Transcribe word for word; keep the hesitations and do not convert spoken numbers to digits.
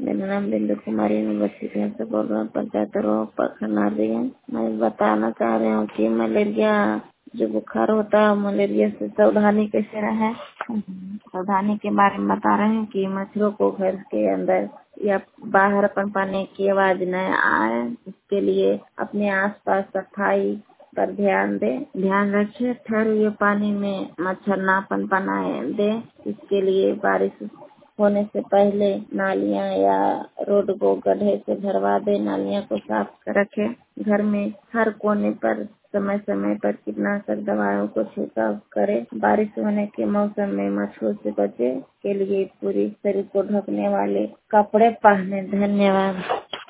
मेरा नाम बिंदु कुमारी मैं बस्ती से बोल रहा हूँ, पंचायत रोड पखनारिया। मैं बताना चाह रही हूँ कि मलेरिया जो बुखार होता है मलेरिया से सावधानी कैसे रहे। सावधानी के बारे में बता रहे हैं कि मच्छरों को घर के अंदर या बाहर पनपने की आवाज न आए, इसके लिए अपने आसपास सफाई पर ध्यान दे ध्यान रखे। ठहरे हुए पानी में मच्छर ना पनपनाए दे। इसके लिए बारिश होने से पहले नालियां या रोड को गड्ढे से भरवा दे, नालियां को साफ रखे। घर में हर कोने पर समय समय पर कीटनाशक दवाओं को छिड़काव करे। बारिश होने के मौसम में मच्छरों से बचे के लिए पूरी शरीर को ढकने वाले कपड़े पहने। धन्यवाद।